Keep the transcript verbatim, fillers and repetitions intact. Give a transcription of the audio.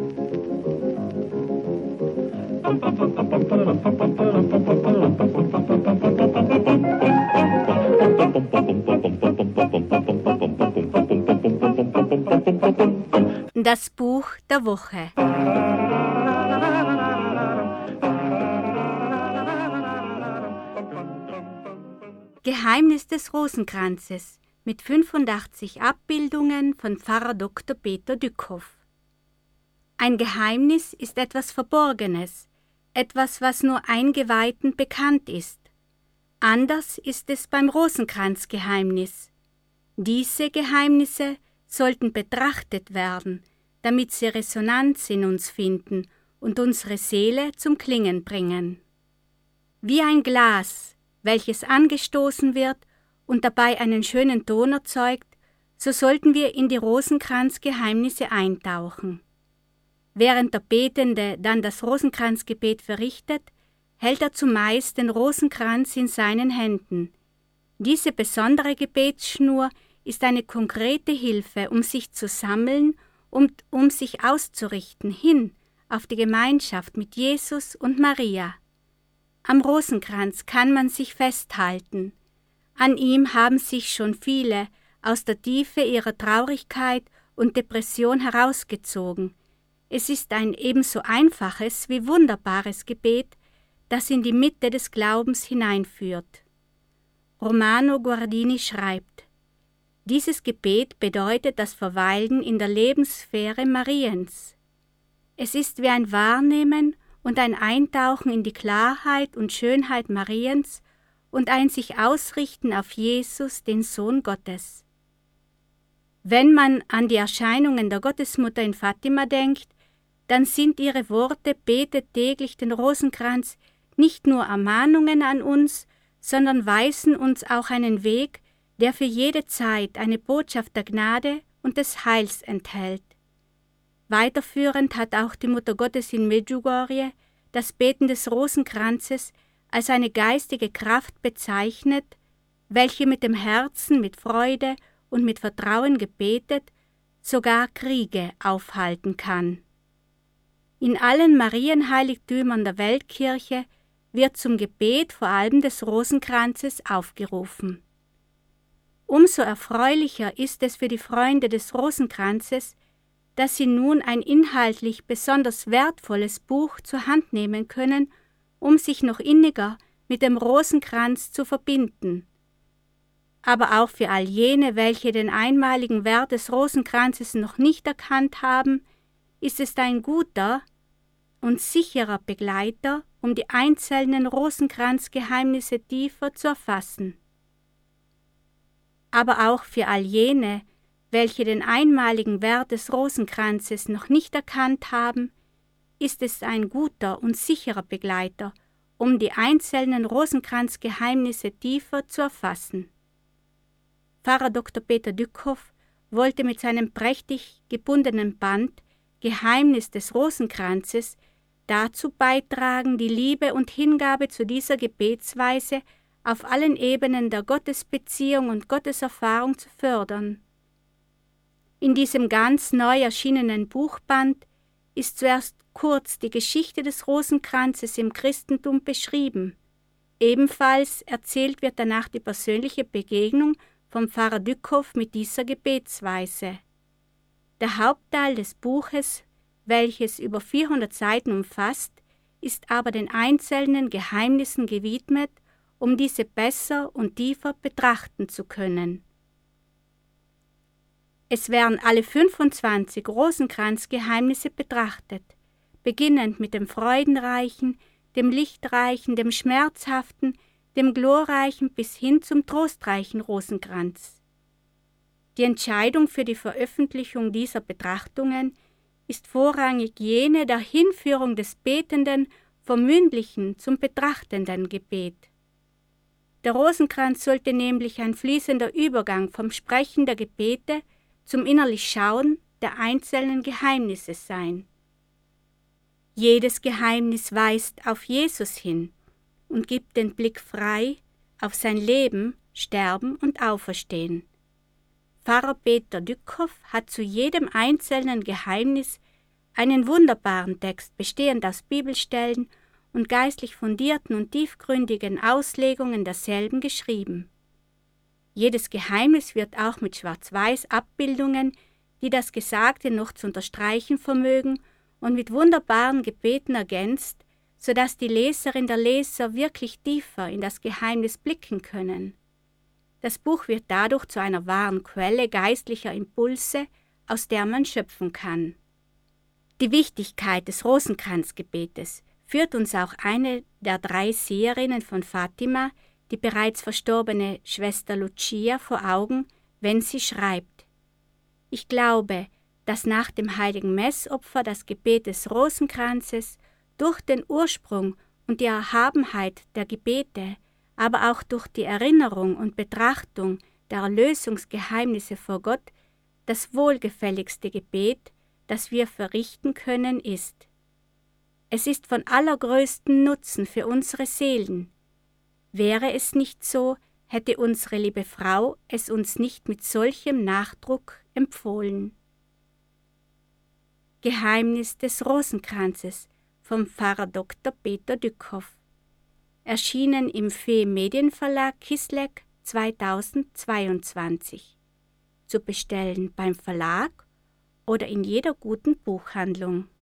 Das Buch der Woche. Geheimnis des Rosenkranzes mit fünfundachtzig Abbildungen von Pfarrer Doktor Peter Dückhoff. Ein Geheimnis ist etwas Verborgenes, etwas, was nur Eingeweihten bekannt ist. Anders ist es beim Rosenkranzgeheimnis. Diese Geheimnisse sollten betrachtet werden, damit sie Resonanz in uns finden und unsere Seele zum Klingen bringen. Wie ein Glas, welches angestoßen wird und dabei einen schönen Ton erzeugt, so sollten wir in die Rosenkranzgeheimnisse eintauchen. Während der Betende dann das Rosenkranzgebet verrichtet, hält er zumeist den Rosenkranz in seinen Händen. Diese besondere Gebetsschnur ist eine konkrete Hilfe, um sich zu sammeln und um sich auszurichten hin auf die Gemeinschaft mit Jesus und Maria. Am Rosenkranz kann man sich festhalten. An ihm haben sich schon viele aus der Tiefe ihrer Traurigkeit und Depression herausgezogen. Es ist ein ebenso einfaches wie wunderbares Gebet, das in die Mitte des Glaubens hineinführt. Romano Guardini schreibt: Dieses Gebet bedeutet das Verweilen in der Lebenssphäre Mariens. Es ist wie ein Wahrnehmen und ein Eintauchen in die Klarheit und Schönheit Mariens und ein sich ausrichten auf Jesus, den Sohn Gottes. Wenn man an die Erscheinungen der Gottesmutter in Fatima denkt, dann sind ihre Worte „Betet täglich den Rosenkranz“ nicht nur Ermahnungen an uns, sondern weisen uns auch einen Weg, der für jede Zeit eine Botschaft der Gnade und des Heils enthält. Weiterführend hat auch die Mutter Gottes in Medjugorje das Beten des Rosenkranzes als eine geistige Kraft bezeichnet, welche mit dem Herzen, mit Freude und mit Vertrauen gebetet, sogar Kriege aufhalten kann. In allen Marienheiligtümern der Weltkirche wird zum Gebet vor allem des Rosenkranzes aufgerufen. Umso erfreulicher ist es für die Freunde des Rosenkranzes, dass sie nun ein inhaltlich besonders wertvolles Buch zur Hand nehmen können, um sich noch inniger mit dem Rosenkranz zu verbinden. Aber auch für all jene, welche den einmaligen Wert des Rosenkranzes noch nicht erkannt haben, ist es ein guter und sicherer Begleiter, um die einzelnen Rosenkranzgeheimnisse tiefer zu erfassen. Aber auch für all jene, welche den einmaligen Wert des Rosenkranzes noch nicht erkannt haben, ist es ein guter und sicherer Begleiter, um die einzelnen Rosenkranzgeheimnisse tiefer zu erfassen. Pfarrer Doktor Peter Dückhoff wollte mit seinem prächtig gebundenen Band Geheimnis des Rosenkranzes dazu beitragen, die Liebe und Hingabe zu dieser Gebetsweise auf allen Ebenen der Gottesbeziehung und Gotteserfahrung zu fördern. In diesem ganz neu erschienenen Buchband ist zuerst kurz die Geschichte des Rosenkranzes im Christentum beschrieben. Ebenfalls erzählt wird danach die persönliche Begegnung vom Pfarrer Dückhoff mit dieser Gebetsweise. Der Hauptteil des Buches, welches über vierhundert Seiten umfasst, ist aber den einzelnen Geheimnissen gewidmet, um diese besser und tiefer betrachten zu können. Es werden alle fünfundzwanzig Rosenkranzgeheimnisse betrachtet, beginnend mit dem Freudenreichen, dem Lichtreichen, dem Schmerzhaften, dem Glorreichen bis hin zum Trostreichen Rosenkranz. Die Entscheidung für die Veröffentlichung dieser Betrachtungen ist vorrangig jene der Hinführung des Betenden vom mündlichen zum betrachtenden Gebet. Der Rosenkranz sollte nämlich ein fließender Übergang vom Sprechen der Gebete zum innerlich Schauen der einzelnen Geheimnisse sein. Jedes Geheimnis weist auf Jesus hin und gibt den Blick frei auf sein Leben, Sterben und Auferstehen. Pfarrer Peter Dückhoff hat zu jedem einzelnen Geheimnis einen wunderbaren Text, bestehend aus Bibelstellen und geistlich fundierten und tiefgründigen Auslegungen derselben geschrieben. Jedes Geheimnis wird auch mit Schwarz-Weiß-Abbildungen, die das Gesagte noch zu unterstreichen vermögen, und mit wunderbaren Gebeten ergänzt, sodass die Leserin der Leser wirklich tiefer in das Geheimnis blicken können. Das Buch wird dadurch zu einer wahren Quelle geistlicher Impulse, aus der man schöpfen kann. Die Wichtigkeit des Rosenkranzgebetes führt uns auch eine der drei Seherinnen von Fatima, die bereits verstorbene Schwester Lucia, vor Augen, wenn sie schreibt: Ich glaube, dass nach dem heiligen Messopfer das Gebet des Rosenkranzes durch den Ursprung und die Erhabenheit der Gebete, aber auch durch die Erinnerung und Betrachtung der Erlösungsgeheimnisse vor Gott das wohlgefälligste Gebet, das wir verrichten können, ist. Es ist von allergrößtem Nutzen für unsere Seelen. Wäre es nicht so, hätte unsere liebe Frau es uns nicht mit solchem Nachdruck empfohlen. Geheimnis des Rosenkranzes vom Pfarrer Doktor Peter Dückhoff. Erschienen im Fee Medienverlag Kisleck zweitausendzweiundzwanzig. Zu bestellen beim Verlag oder in jeder guten Buchhandlung.